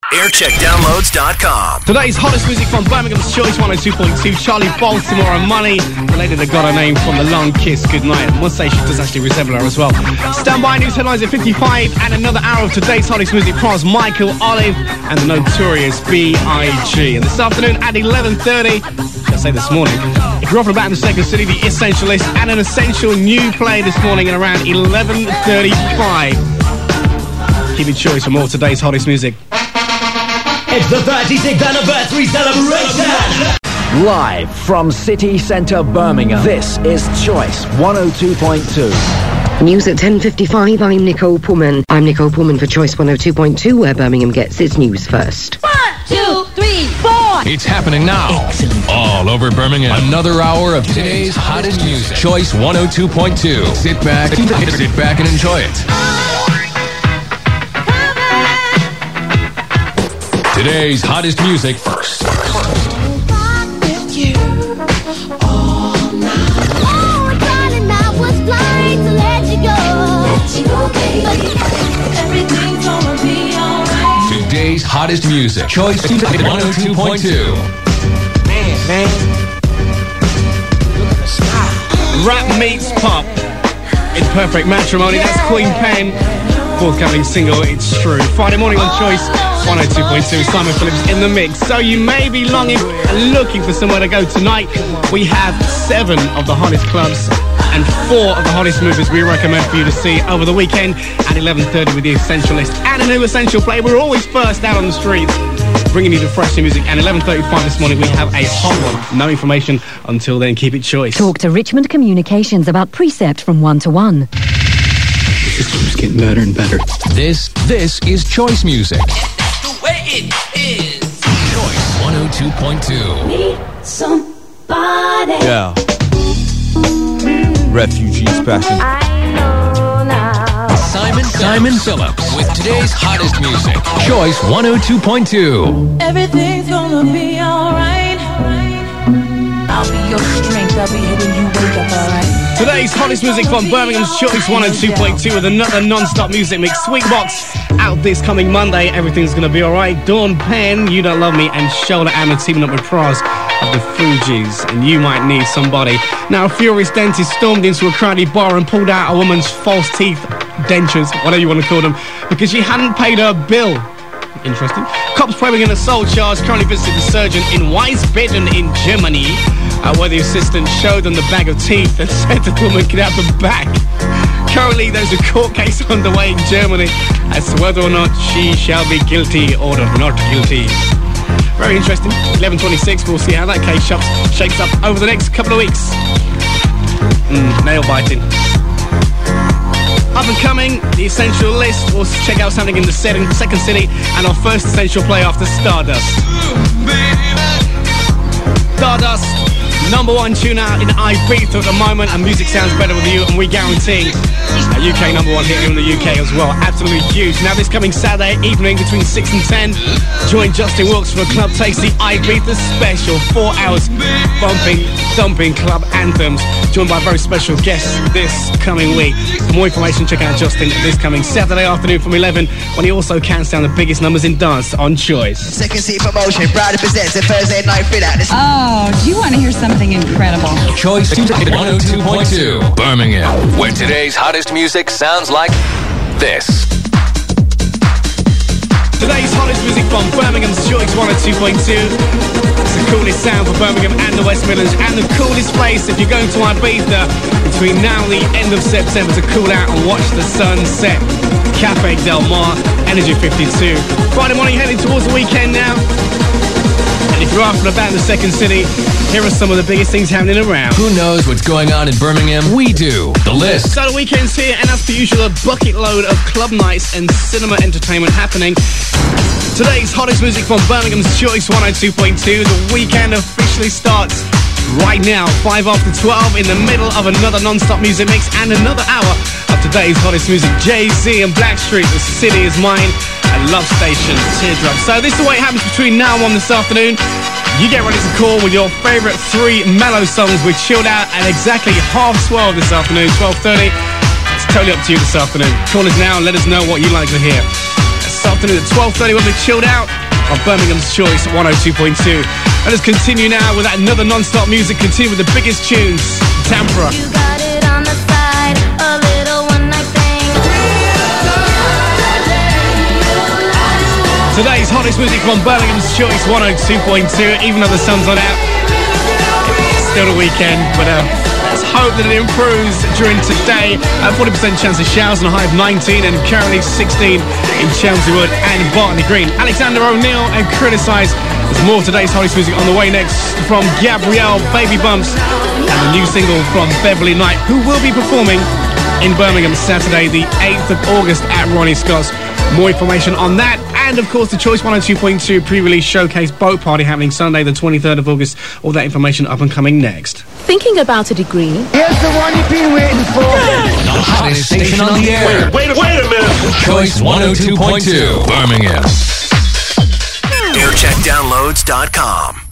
aircheckdownloads.com. Today's hottest music from Birmingham's Choice 102.2. Charlie Baltimore and Money. The lady that got her name from The Long Kiss Goodnight. I must say she does actually resemble her as well. Stand by, news headlines at 55 and another hour of today's hottest music pros Michael Olive and the Notorious B.I.G. And this afternoon at 11:30, let's say this morning, if you're off and about in the second city, the Essentialist and an essential new play this morning at around 11:35. Keep it choice for more of today's hottest music. It's the 36th anniversary celebration! Live from City Centre, Birmingham, this is Choice 102.2. News at 10:55, I'm Nicole Pullman. I'm Nicole Pullman for Choice 102.2, where Birmingham gets its news first. 1, 2, 3, 4! It's happening now. Excellent. All over Birmingham. Another hour of today's hottest music. Choice 102.2. Sit back and enjoy it. Today's hottest music first. Today's hottest music. Choice 102.2. Man. Rap meets pop. It's perfect matrimony. That's Queen Pen. Forthcoming single, It's True. Friday morning on Choice 102.2. Simon Phillips in the mix. So you may be longing and looking for somewhere to go tonight. We have 7 of the hottest clubs and 4 of the hottest movies we recommend for you to see over the weekend at 11:30 with the Essentialist and a new essential play. We're always first out on the streets, bringing you the fresh new music. And 11:35 this morning, we have a hot one. No information until then. Keep it choice. Talk to Richmond Communications about Precept from 1 to 1. It keeps getting better and better. This is Choice Music. That's the way it is. Choice 102.2. Need somebody. Yeah. Refugees passion. I know now. Simon Phillips with today's hottest music. Choice 102.2. Everything's gonna be alright. I'll be your strength. I'll be here when you wake up, alright? Today's hottest music from Birmingham's Choice 102.2 with another non-stop music mix. Sweetbox out this coming Monday. Everything's gonna be alright. Dawn Penn, You Don't Love Me, and Shoulder Amma teaming up with Pras of the Fugees, and You Might Need Somebody. Now, a furious dentist stormed into a crowded bar and pulled out a woman's false teeth, dentures, whatever you want to call them, because she hadn't paid her bill. Interesting. Cops probing an assault charge currently visited the surgeon in Wiesbaden in Germany, where the assistant showed them the bag of teeth and said the woman could have them back. Currently, there's a court case underway in Germany as to whether or not she shall be guilty or not guilty. Very interesting. 11:26, we'll see how that case shapes up over the next couple of weeks. Nail biting. Up and coming, the essential list. We'll check out something in the second city and our first essential play after Stardust. Stardust, number 1 tune out in Ibiza at the moment, and music sounds better with you, and we guarantee a UK number 1 hit here in the UK as well. Absolutely huge. Now this coming Saturday evening between 6 and 10, join Justin Wilkes for a Club Taste, the Ibiza special. 4 hours bumping, thumping club anthems, joined by very special guests this coming week. For more information, check out Justin this coming Saturday afternoon from 11, when he also counts down the biggest numbers in dance on Choice. Second City Promotion proudly presents a Thursday night fit out. Oh, do you want to hear something incredible? Choice 102.2. Birmingham, where today's hottest music sounds like this. Today's hottest music from Birmingham's Choice 102.2. It's the coolest sound for Birmingham and the West Midlands, and the coolest place if you're going to Ibiza between now and the end of September to cool out and watch the sun set. Cafe Del Mar, Energy 52. Friday morning heading towards the weekend now. And if you're after about in the second city, here are some of the biggest things happening around. Who knows what's going on in Birmingham? We do. The list. So the weekend's here, and as per usual, a bucket load of club nights and cinema entertainment happening. Today's hottest music from Birmingham's Choice 102.2. The weekend officially starts right now, 5 after 12, in the middle of another non-stop music mix and another hour of today's hottest music. Jay-Z and Blackstreet, The City Is Mine, and Love Station, Teardrop. So this is the way it happens between now and 1 this afternoon. You get ready to call with your favourite 3 mellow songs. We're chilled out at exactly 12:30 this afternoon, 12:30. It's totally up to you this afternoon. Call us now and let us know what you like to hear. This afternoon at 12:30 when we're chilled out. of Birmingham's Choice 102.2. Let us continue now with another non-stop music. Continue with the biggest tunes. Tampera. You got it on the side, a little one-night thing. Today's hottest music from Birmingham's Choice 102.2. Even though the sun's not out, it's still the weekend, but let's hope that it improves during today. 40% chance of showers and a high of 19, and currently 16 in Chelmsford Wood and Bartley Green. Alexander O'Neill and Criticise. There's more of today's hottest music on the way next from Gabrielle, Baby Bumps, and a new single from Beverly Knight, who will be performing in Birmingham Saturday, the 8th of August at Ronnie Scott's. More information on that, and of course the Choice 102.2 pre-release showcase boat party happening Sunday the 23rd of August. All that information up and coming next. Thinking about a degree? Here's the one you've been waiting for. The hottest station on the air. Wait a minute. Choice 102.2, Birmingham. AirCheckDownloads.com